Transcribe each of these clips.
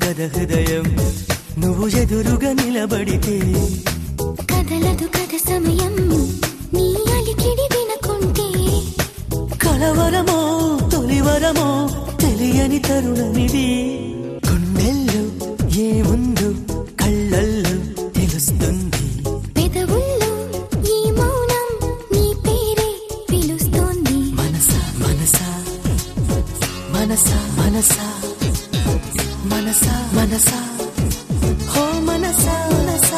కద హృదయం నువ్వు ఎదురుగా నిలబడితే కదలదు కద సమయం నీ అలికిడి వినకుంటే కలవరమో తొలివరమో తెలియని తరుణమిది గుండెల్లో ఏముందో కళ్ళల్లో తెలుస్తుంది పెదవుల్లో ఈ మౌనం నీ పేరే పిలుస్తోంది మనసా మనసా మనసా మనసా మనసా మనసా హో మనసా మనసా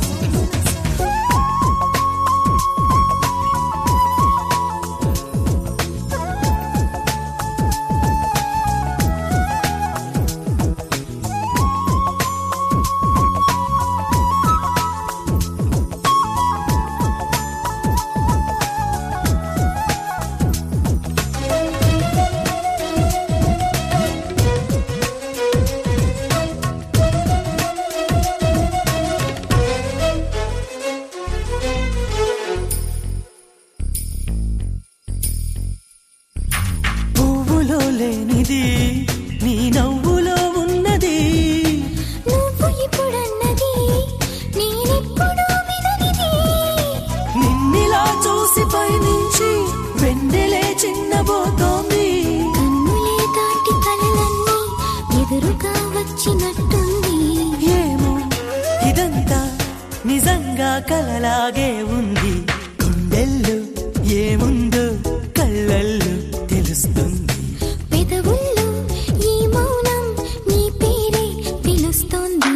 లేనిది నీ నవ్వులో ఉన్నది నువ్వు ఇప్పుడన్నది నేనెప్పుడు విననిది నిన్నిలా చూసి పైనుంచి వెన్నెలే చిన్నబోతోంది కన్నులే దాటి కలలన్నీ ఎదురుగా వచ్చినట్టుంది ఏమో ఇదంతా నిజంగా కలలాగే ఉంది గుండెల్లో ఏముందో కళ్ళల్లో తెలుస్తుంది పెదవుల్లో ఈ మౌనం నీ పేరే పిలుస్తోంది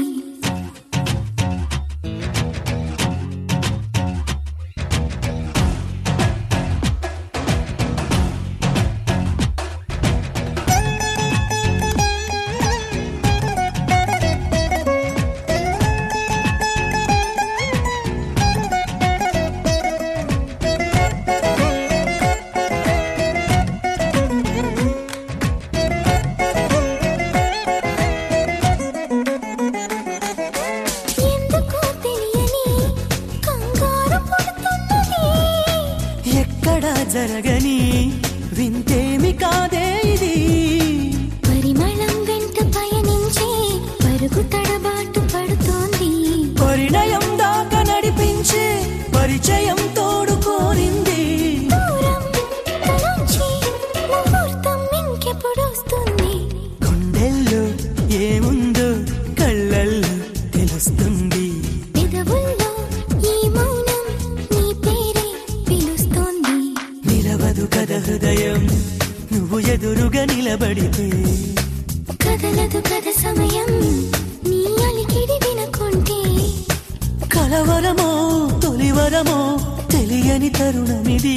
ఎందుకో తెలియని కంగారు పుడుతున్నది ఎక్కడా జరగని వింతేమి కాదే ఇది పరిమళం వెంట పయనించే పరుగు తడబాటు పడుతోంది పరిణయం దాకా నడిపించే పరిచయం తోడు కోరింది దూరం తలంచి ముహూర్తం ఇంకెప్పుడొస్తుంది గుండెల్లో ఏముందో కళ్ళల్లో తెలుస్తుంది పెదవుల్లో ఈ మౌనం నీ పేరే పిలుస్తోంది నిలవదు కద హృదయం నువ్వు ఎదురుగా నిలబడితే కదలదు కద సమయం నీ అలికిడి వినకుంటే కలవరమో తొలివరమో తెలియని తరుణమిది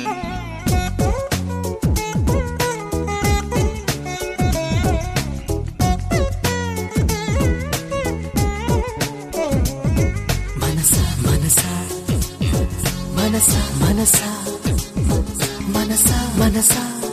మనసా మనసా మనసా మనసా మనసా మనసా